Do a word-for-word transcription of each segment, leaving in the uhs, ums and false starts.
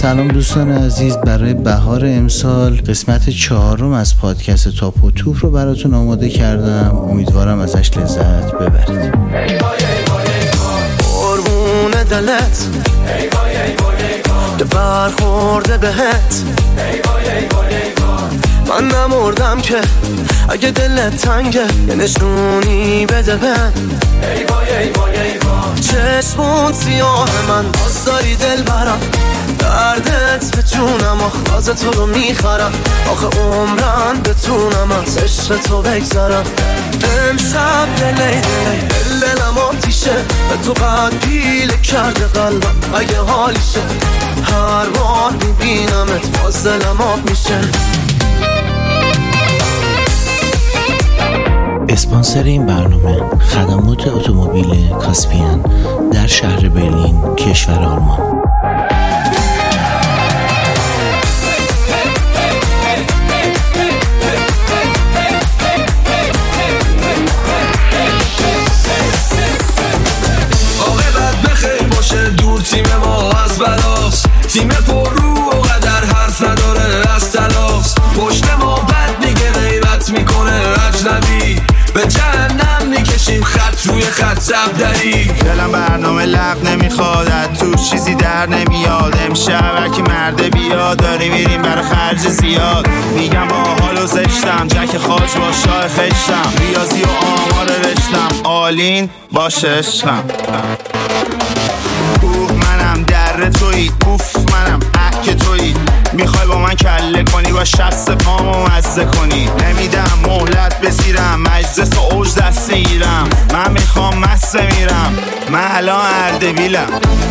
سلام دوستان عزیز، برای بهار امسال قسمت چهارم از پادکست تاپ و توپ رو براتون آماده کردم. امیدوارم ازش لذت ببرید. قربون دلت که برخورده بهت، من نمردم که اگه دلت تنگه یه نشونی بده بن. چشمون سیاه من باز داری دل برم، دردت به جونم اخلاز تو رو میخرم، آخه عمرن بتونم از عشق تو بگذرم. امشب دلی دلی دل دلم آتیشه، به تو قد پیله کرده قلبم اگه حالیشه، هر بار میبینمت باز دلم آب میشه. اسپانسر این برنامه خدمات اتومبیل کاسپیان در شهر برلین، کشور آلمان. عاقبت بخیر باشه، دور تیم ما از بلاست، تیم پر رو و قدر حرف نداره از تلاست، پشت ما بد میگه غیبت میکنه اجنبی، به جهنم میکشیم خط روی خط زبدری. دلم برنامه لب نمیخواد، تو چیزی در نمیاد، امشب هرکی مرده بیاد، داری میریم برای خرج زیاد، میگم با حال و زشتم، جک خاج با شاه خشتم، ریاضی و آمار رشتم، آلین باشه عشقم. اوه منم در تویی، اوف منم احک تویی، میخوای با من کله کنی، با شست پامو مزه کنی، نمیدم مهلت بزیرم، مجلس و اوج دست میگیرم، من میخوام مسته میرم، من الان اردبیلم.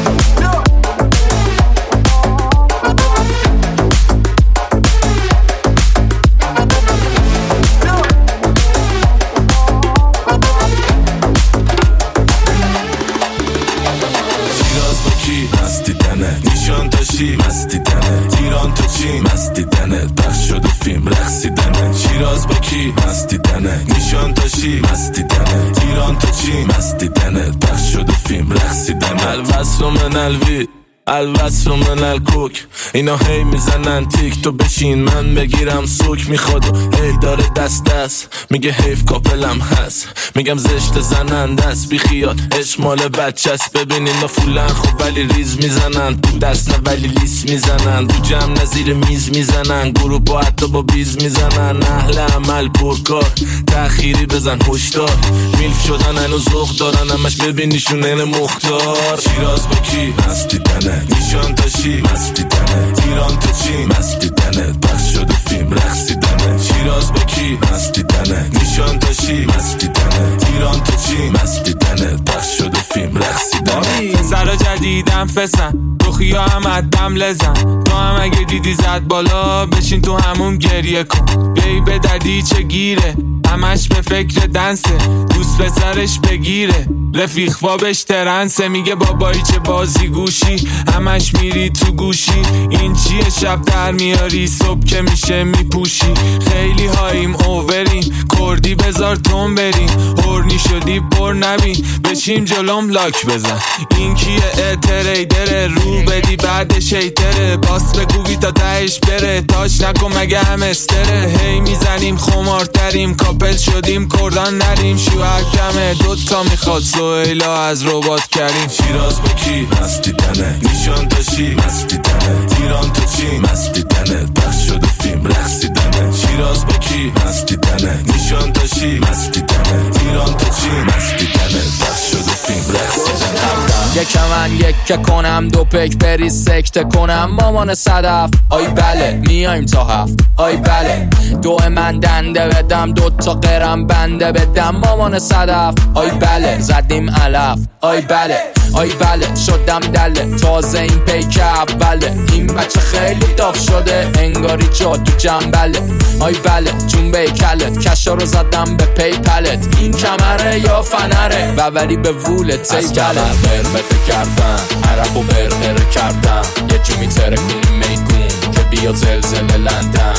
مستی دنه نیشان تاشی، مستی دنه ایران تو چی، مستی دنه پخش شده فیلم رقصی دنه، شیراز با کی، مستی دنه نیشان تاشی، مستی دنه ایران تو چی، مستی دنه پخش شده فیلم رقصی دنه. الوصل من الوی الوصل من الکوک، اینا هی میزنن تیک، تو بشین من بگیرم سوک، میخواد و هی داره دست دست، میگه حیف کاپلم هست، میگم زشت زنن دست بی خیال، عشق مال بچه است، ببین اینا فولن خب ولی ریز میزنن، تو دست نه ولی لیس میزنن، تو جمع نظیر میز میزنن، گروه با حتی با بیز میزنن، اهل عمل پرکار، تأخیری بزن هشدار، میلف شدن هنو ذوق دارن، همش ببینیشون این مختار. شیراز با کی، مستی دنه نیشان تاشی، مستی دنه ایران تو چی، مستی دنه پخش شده فیلم رقصی دنه، شیراز با کی، مستی دنه نیشان تاشی، مستی دنه ایران تو چی، مستی دنه پخش شده فیلم رقصی دنه. سرا جدیدم فسن روخیا هم ادم لزن، تو هم اگه دیدی زد بالا بشین تو همون گریه کن، بی به ددی چه گیره، همش به فکر دنسه، دوست پسرش بگیره، رفیق خوابش ترنسه، میگه بابایی چه بازی گوشی، همش میری تو گوشی، این چیه شب در میاری صبح که میشه میپوشی، خیلی هاییم اووریم کردی بزار تون بریم، هورنی شدی پر نبین بچیم جلوم لاک بزن، این کیه اتریدره رو بدی بعد شیطره، باس بگوگی تا تهش بره، تاش نکن مگه هم استره، هی میزنیم خمارتریم کاپل شدیم کردان نریم، شوهر کمه دوتا میخواد سویلا از ربات کریم. شیراز با کی، مستی دنه نیشان تاشی، مستی دنه ایران تو چی، مستی دنه پخش شده فیلم رقصی دنه، شیراز با کی، مستی دنه نیشان تاشی، مستی دنه ایران تو چی، مستی دنه پخش شده فیلم رقصی دنه. یک من یک کنم دو پک بری سکته کنم، مامان صدف آی بله میایم تا هفت، آی بله دو من دنده بدم دو تا قرم بنده بدم، مامان صدف آی بله زدیم علف، آی بله آی بله شدم دله، تازه این پیک اوله، این بچه خیلی داغ شده انگاری جا تو جنبله، آی بله جنبه کلت کشا رو زدم به پی پلت، این کمره یا فنره و ولی به وولت تیکله، برمته کردن عرب و برمره کردن، یه جو میتره کنی میگون که بیا زلزله لندن،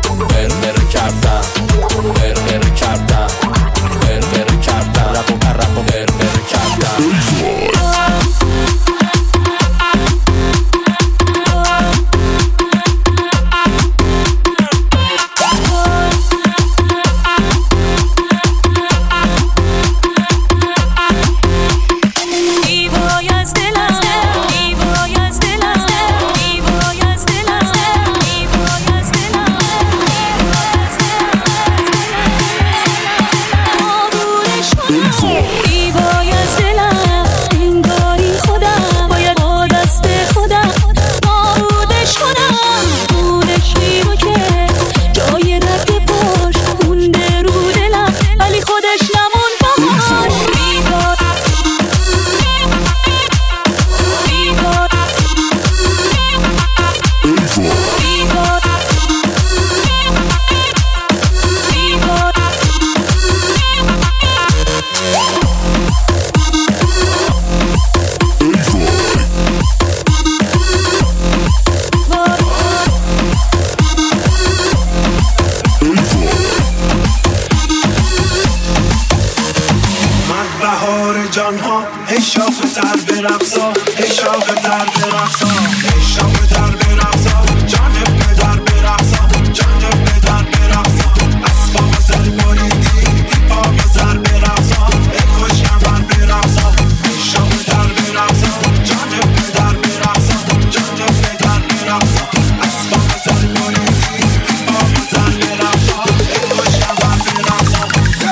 برمره کردن برمره کردن برمره کردن، عرب و عرب و برمره کردن. شوق در برقصا ای شوق در برقصا جانب پدر برقصا جانب پدر برقصا اسباب زر بریدی پاپ زر برقصا ای خوش کمر برقصا ای شوق در برقصا جانب پدر برقصا جانب پدر برقصا اسباب زر بریدی پاپ زر برقصا ای خوش کمر برقصا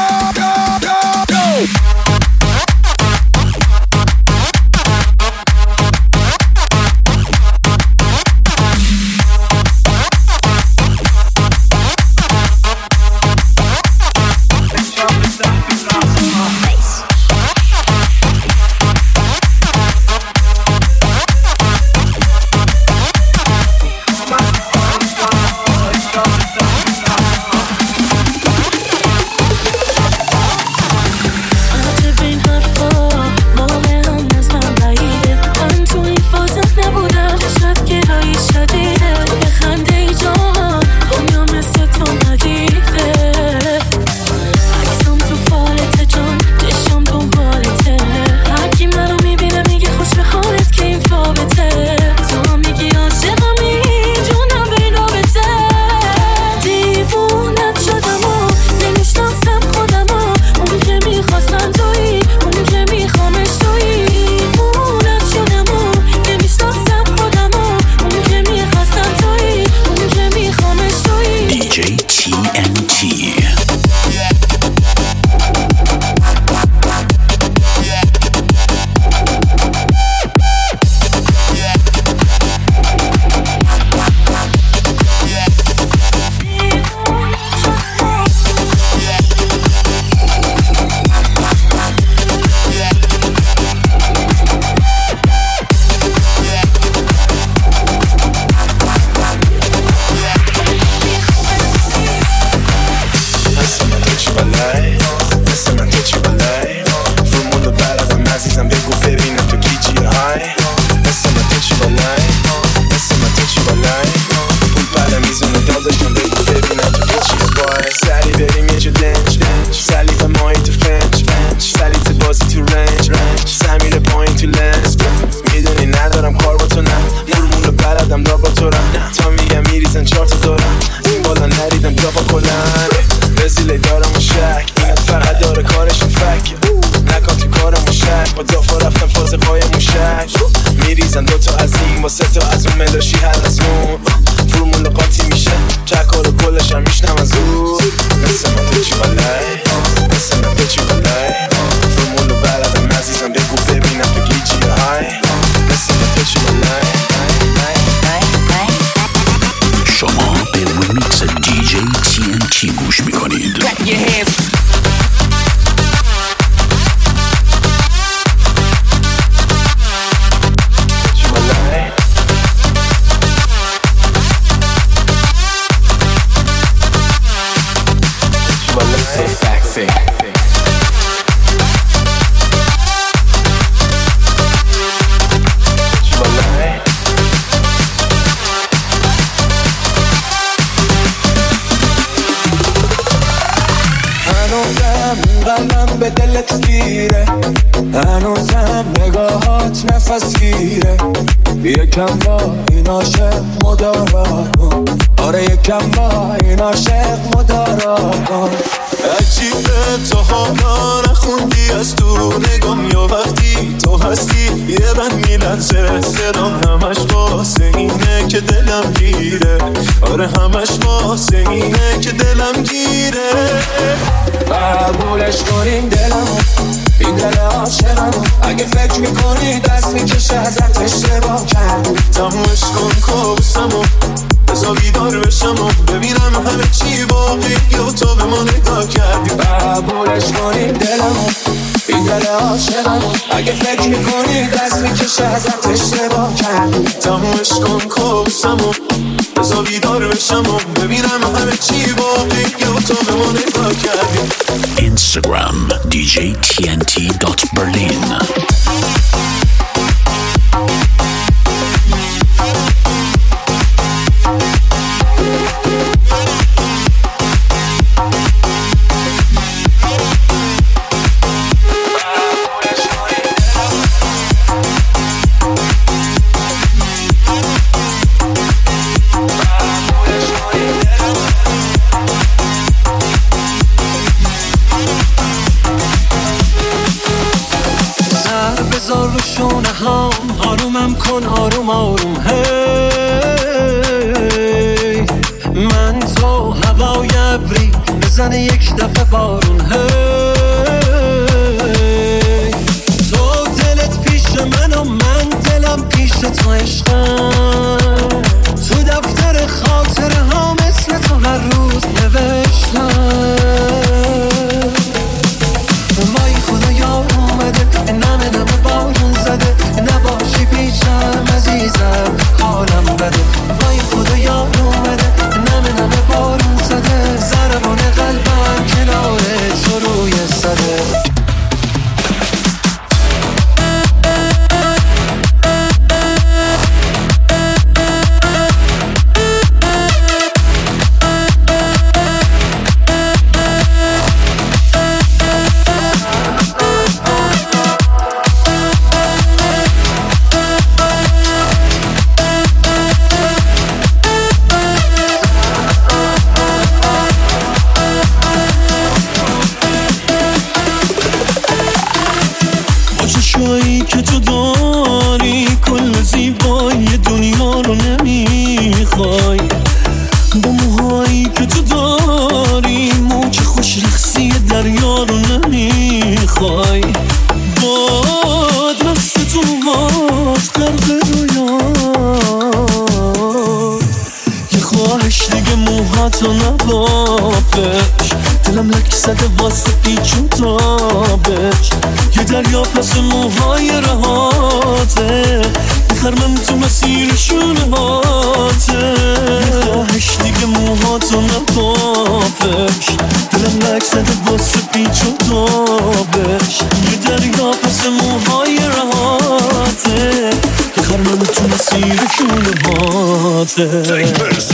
قلبم به دلت گیره هنوزم نگاهات نفس گیره یکم با این عاشق مدارا کن آره یکم با این عاشق مدارا کن عجیبه تو حالا نخوندی از تو نگام یا وقتی تو هستی یه بند میلنزه صدام همش واسه اینه که دلم گیره آره همش واسه اینه که دلم گیره قبولش کنین دلمو این دل عاشقمو اگه فکر میکنی دست میکشه ازت اشتباه کردی تمومش کن کابوسمو بذار بیدار بشم و ببینم همه چی باقی یا تو به ما نگاه کردی قبولش کنین دلمو این دل عاشقمو اگه فکر میکنی دست میکشه ازت اشتباه کردی تمومش کن کابوسمو بذار بیدار بشم و ببینم همه چی باقی یا تو به ما نگاه کردی. Instagram دی جی تی ان تی دات برلین. کن آروم آروم هی من تو هوای ابری بزنه یک دفعه بارون هی تو دلت پیش من و من دلم پیش تو عشقم تو دفتر خاطره ها مثل تو هر روز نوشتم وای خدایا اومده نمه نمه بارون زده نباشی پیشم عزیزم حالم بده وای خدایا اومده نمه نمه بارون زده ضربان قلبم کنار تو روی صده که تو داری کل زیبایی دنیا رو نمیخوای با موهایی که تو داری موج خوش رقصی دریا رو نمیخوای باد مست تو موهات غرق رویا یه خواهش دیگه موهاتو نبافش دلم لک زده واسه پیچ و تابش یه دریا پس موهای رهاته بخرمم تو مسیر شونه هاته یه خواهش دیگه موهاتو نبافش دلم لک زده واسه پیچ و تابش یه دریا پس موهای رهاته بخرمم تو مسیر شونه هاته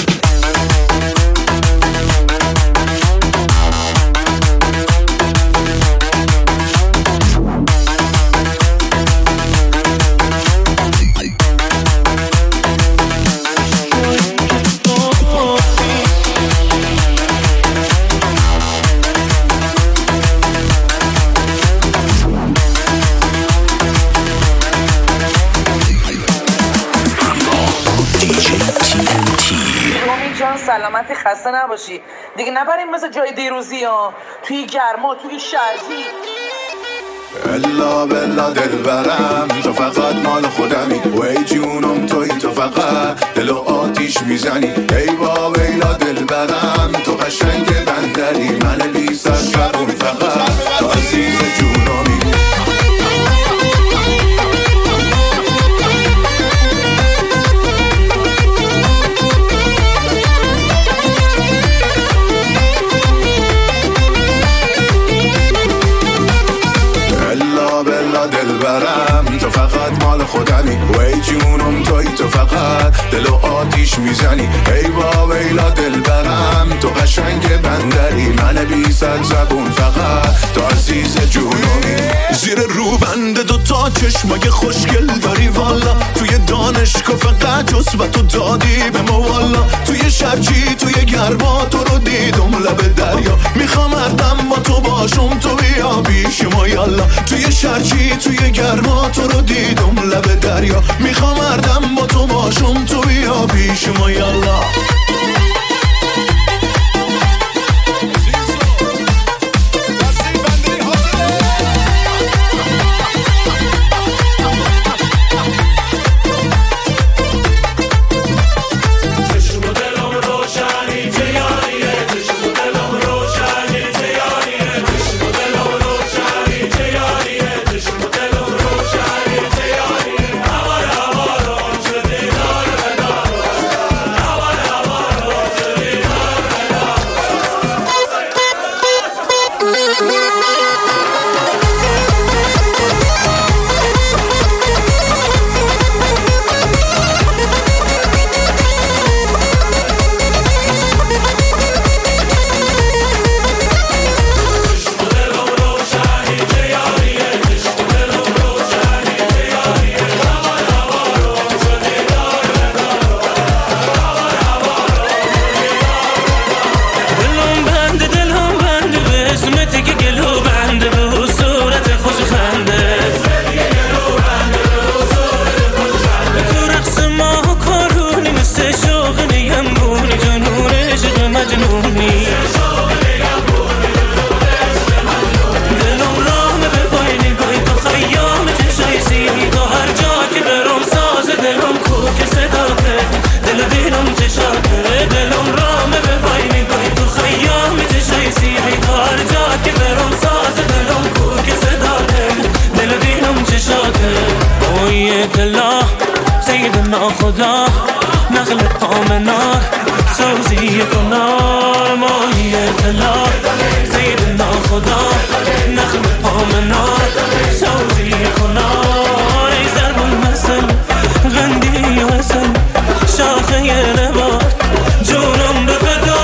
سلامتی خسته نباشی دیگه نبریم مثل جای دیروزی ها توی گرما توی شرجی الا بلا دل برم تو فقط مال خودمی و ای جونم توی تو فقط دل و آتیش میزنی ای با ویلا دل برم تو قشنگ بندری من بی سر شبون فقط تو عزیز جونمی تو فقط مال خودمی و ای جونم توی تو فقط دل و آتیش میزنی ای با ویلا دل برم تو قشنگ بندری من بی صد زبون فقط تو عزیز جونمی زیر روبند دو تا چشمای خوشگل داری والا توی دانشگاه فقط جز و تو دادی به ما والا توی شرجی توی گرما تو رو دیدم لب دریا میخوام اردم با تو باشم تو بیا پیش ما یالا توی شرجی توی گرما تو رو دیدم لب دریا میخوام اردم با تو باشم تو بیا پیش ما یالا هوا ناخدا نقل پامنار سوزی کنار ماهی اطلاع زیر ناخدا نقل پامنار سوزی کنار ای ضرب المثل غندی و حسن شاخه نبات جونم به فدا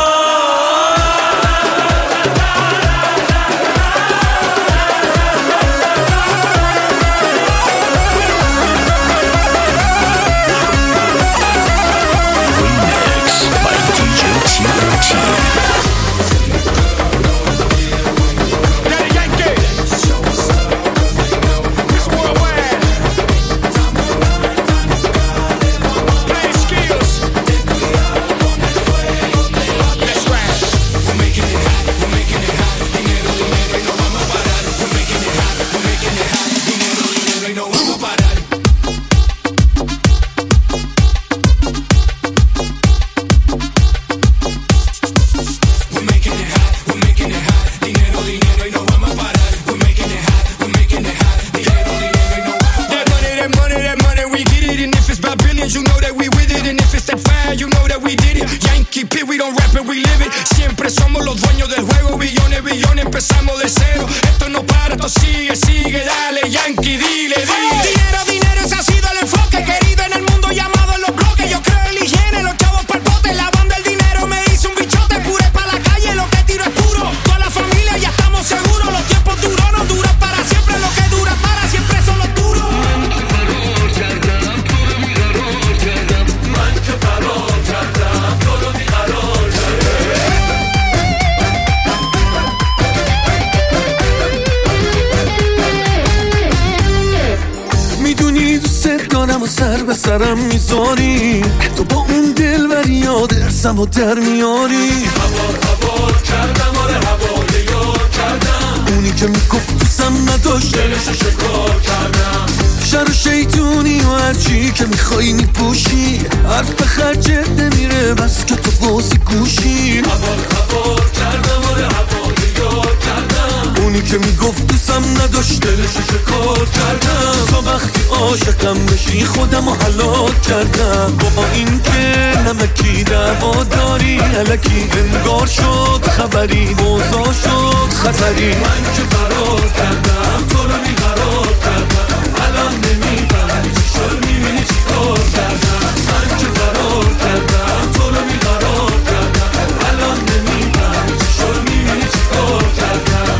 سرم میذاری تو با اون دل بر یاد ارسم و در میاری هوار هوار کردم آره هوار یار کردم اونی که میگفت دوستم نداشت دلشو شکار کردم شر و شیطونی و هرچی که میخوایی میپوشی حرف به خرجت نمیره بس که تو بازی گوشی هوار هوار کردم آره هوار یار کردم اونی که میگفت دوستم نداشت دلشو شکار کردم تا وقتی عاشقم بشی خودم رو هلاک کردم با این که نمکی دعوا داری الکی انگار شد خبری موضوع شد خطری من که فرار کردم تو رو بیقرار کردم الان نمیفهمی چی شد میبینی چی کار کردم من که فرار کردم تو رو بیقرار کردم الان نمیفهمی چی شد میبینی چی کار کردم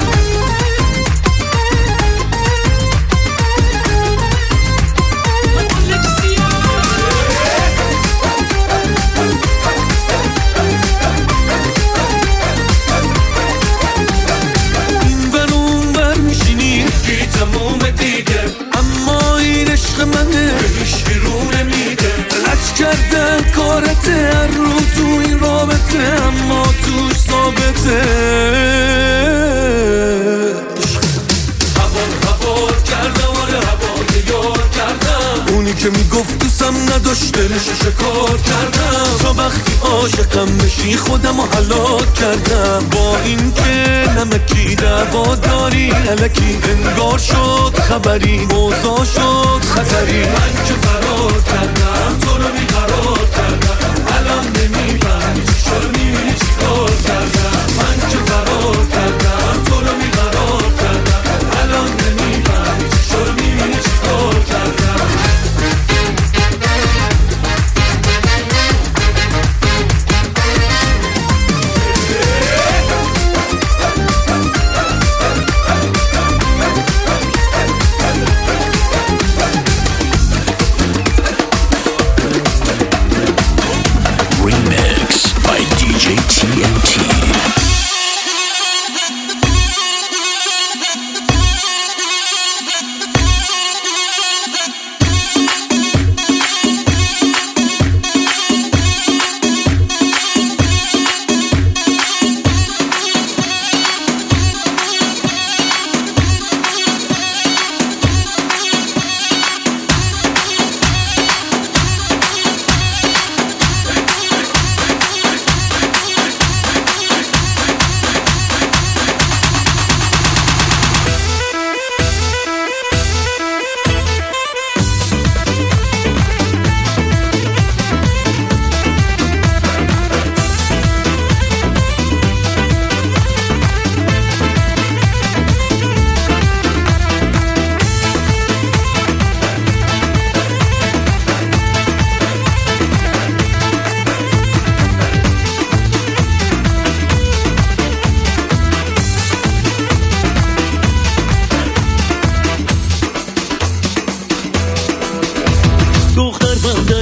کردن کارته هر رو تو این رابطه اما توش ثابته هوار هوار کردم آره هوار یار کردم اونی که میگفت دوستم نداشت دلشو شکار کردم تا وقتی عاشقم بشی خودم رو هلاک کردم با این که نمکی دعوا داری الکی انگار شد خبری موضوع شد خطری من که فرار کردم تو رو بیقرار کردم الان نمیفهمی چی شد میبینی چی کار کردم من که فرار کردم تو رو بیقرار کردم الان نمیفهمی چی شد میبینی چی کار کردم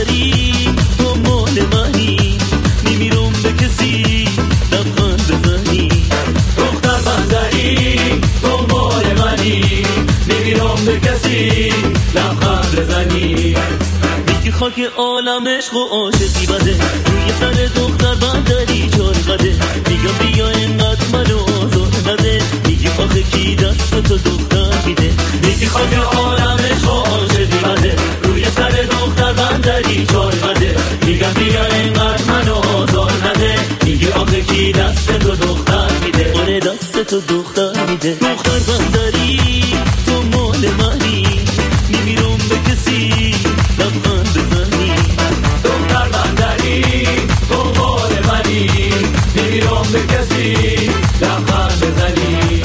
بندری تو مال منی نمیرم به کسی لبخند بزنی دختر بندری تو مال منی نمیرم به کسی لبخند بزنی میگی خاک عالم عشق و عاشقی بده روی سر دختر بندری چار قده میگم بیا اینقدر منو آزار نده میگی آخه کی دست تو دختر میده میگی خاک عالم عشق و عاشقی بده روی سر دختر بندری چار قده میگم بیا اینقدر منو آزار نده میگی آخه کی دست تو دختر میده آره دست تو دختر میده دختر بندری تو مال منی نمیرم به کسی لبخند بزنی دختر بندری تو مال منی نمیرم به کسی لبخند بزنی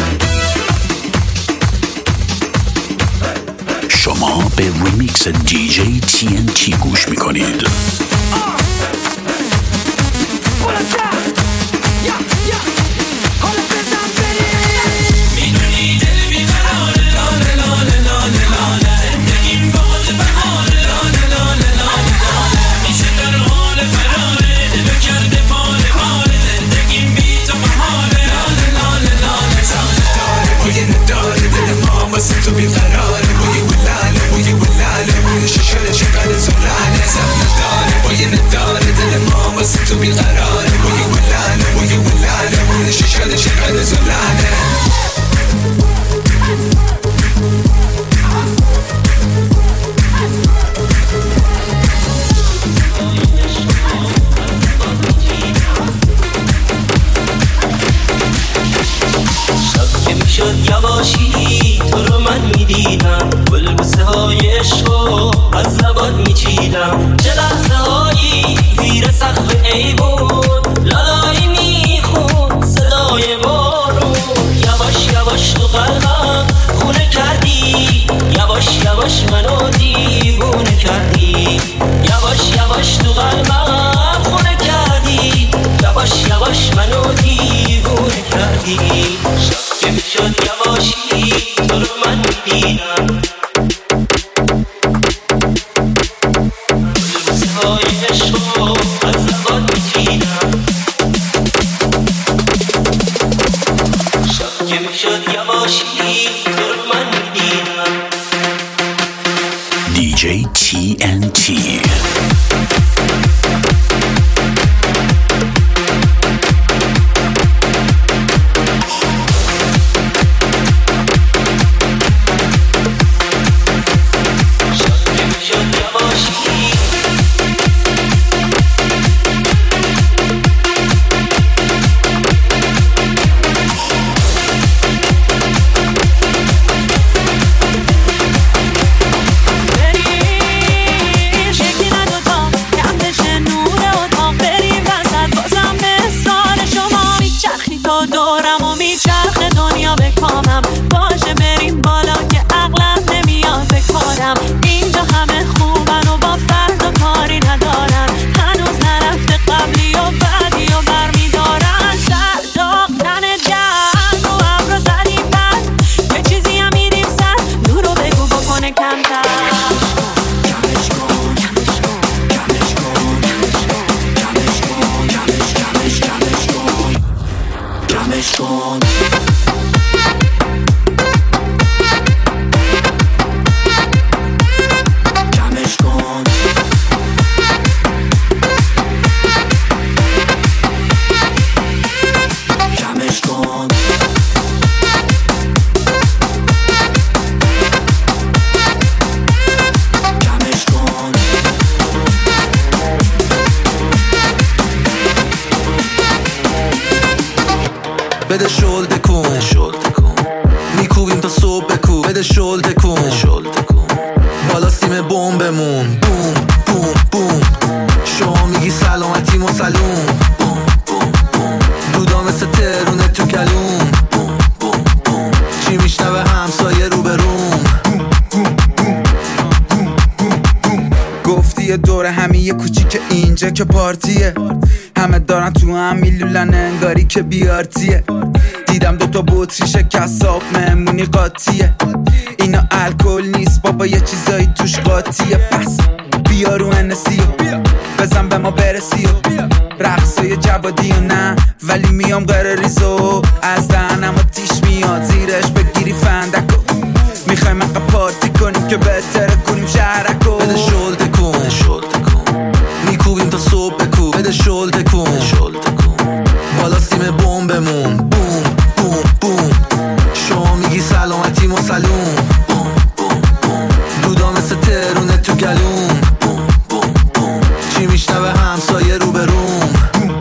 شما به ریمیکس دی جی تی ان تی گوش میکنید. تو بیقراره بوی ولاله بوی ولاله بوی ششل شکل زلاله زمین داره بوی نداره دل ما واسه تو بیقراره بوی ولاله بوی ولاله بوی ششل شکل زلاله یواشی تو رو من میدیدم بلبوسه های عشقو از لبات میچیدم چه لحظه هایی زیر سقف ایوون لالایی میخون صدای بارون یواش یواش تو قلبم خونه کردی یواش یواش منو دیوونه کردی یواش یواش تو قلبم خونه کردی یواش یواش منو دیوونه کردی که میشد یواشی تو رو من میدیدم لباسه های عشقو از لبات میچیدم شب که میشد یواشی تو رو من میدیدم دی جی تی ان تی اینجا همه خوبن و با فرد و کاری ندارن هنوز نرفته قبلی و بعدی و برمیدارن سر داغتن جن و ابرو زدی بد یه چیزی هم میریم سر نورو بگو بکنه کمتر کمش کن کمش کن کمش کن کمش کن کمش کمش کمش کن کمش کن بده شل تکون میکوبیم تا صبح بکوب بده شل تکون بالا سیم بمبمون بوم بوم بوم شما میگی سلامتی مسلوم دودا مثل ترونه تو کلوم چی میشنوه همسایه رو به روم گفتی دور همه یه کوچیک اینجا که پارتیه همه دارن تو هم میلولن انگاری که بیارتیه دیدم دوتا بطری شکستاب مهمونی قاطیه اینا الکل نیست بابا یه چیزایی توش قاطیه پس بیا رو انسی و بزن به ما برسی و رقصای جوادی و نه ولی میام غیر ریزو از دهنم آتیش میاد زیرش بگیری فندکو میخوایم مقا پارتی کنیم که بهتره کنیم شهرکو بده شلده کن شلده کن میکوبیم تا صبح بکو بده شلده کن شلده کن بالا سیم بمبمون بوم بوم بوم شما میگی سلامتی مسلوم بوم بوم بوم دودا مثل ترونه تو گلوم بوم بوم بوم چی میشنوه همسایه رو به روم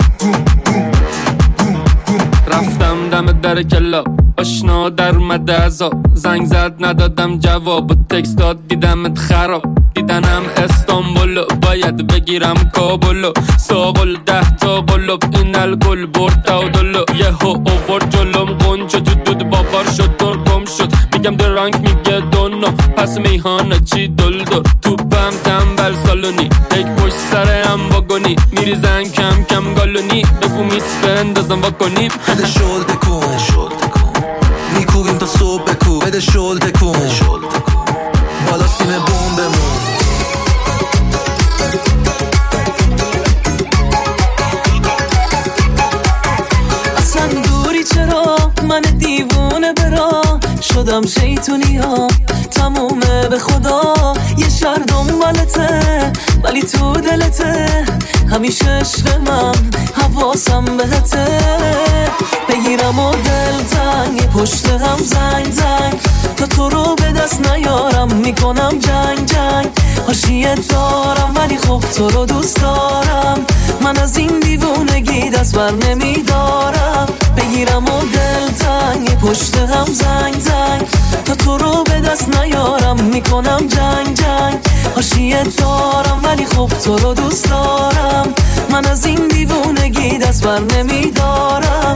رفتم دم در کلا آشنا در اومده ازا زنگ زد ندادم جواب و تکست داد دیدمت خراب دیدنم استانبولو باید بگیرم کابلو ساقل ده تا قلوب این الگل برد تاودلو یه ها اوورد جلوم قنچه تو دود بابار شد دور گم شد میگم درانک میگه دونو پس میهانه چی دل دور توپم تنبل سالونی یک پشت سر هم واگونی میریزن کم کم گالونی بگو میس بندازم واکنیم بده شلده کن شلده کن میکوبیم تا صبح بکو بده شلده کن شلده کن بالا سیم بمبمون اصلا دوری چرا من دیوونه برا شدم شیطونی ها تمومه به خدا یه شهر دنبالته ولی تو دلته همیشه عشق من حواسم بهته بگیرم و دل تنگ پشت هم زنگ زنگ تا تو رو به دست نیارم میکنم جنگ جنگ حاشیت دارم ولی خب تو رو دوست دارم من از این دیوونگی دست بر نمیدارم بگیرم و دل تنگ پشت هم زنگ زنگ تا تو رو به دست نیارم میکنم جنگ جنگ حاشیت دارم ولی خب تو رو دوست دارم من از این دیوونگی دست بر نمیدارم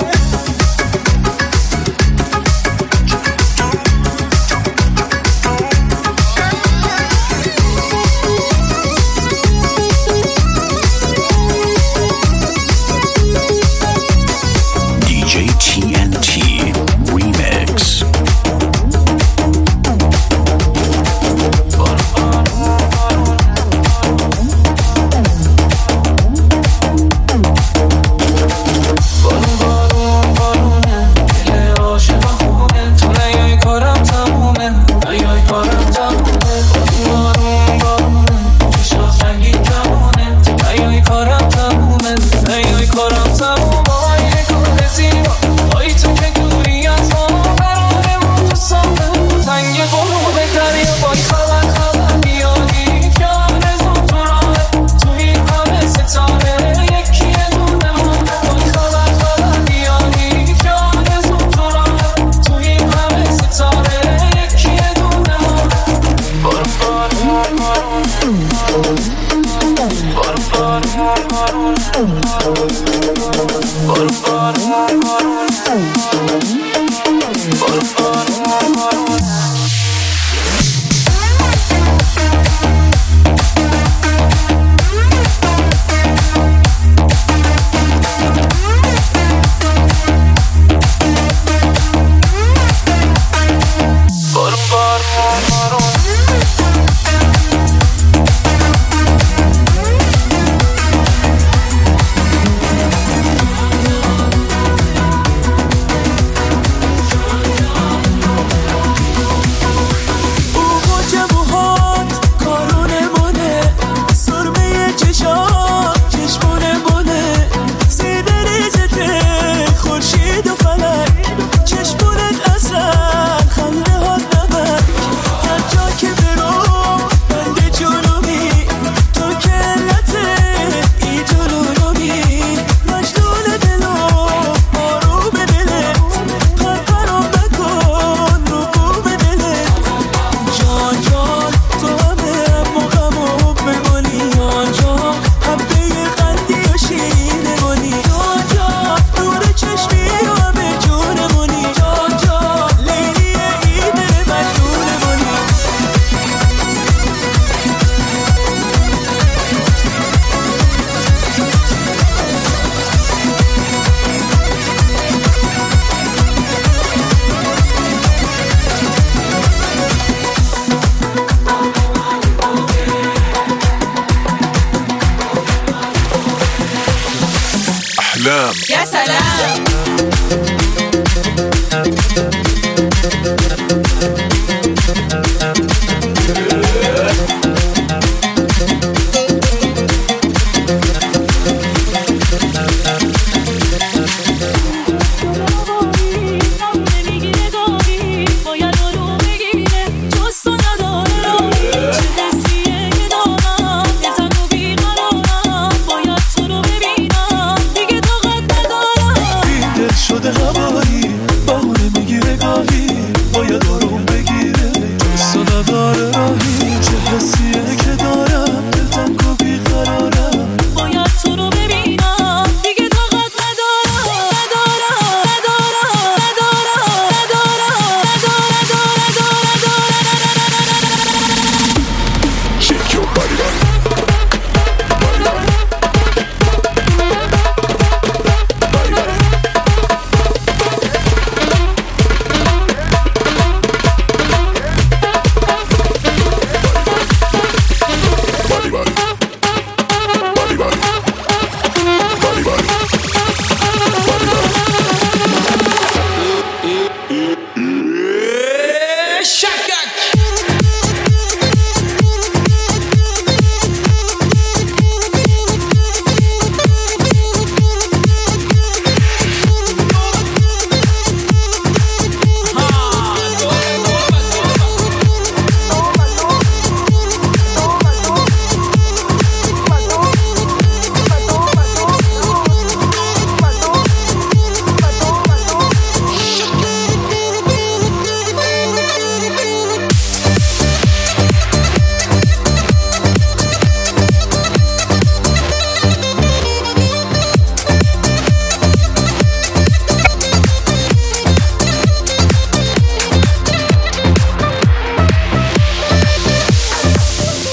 اسلام يا سلام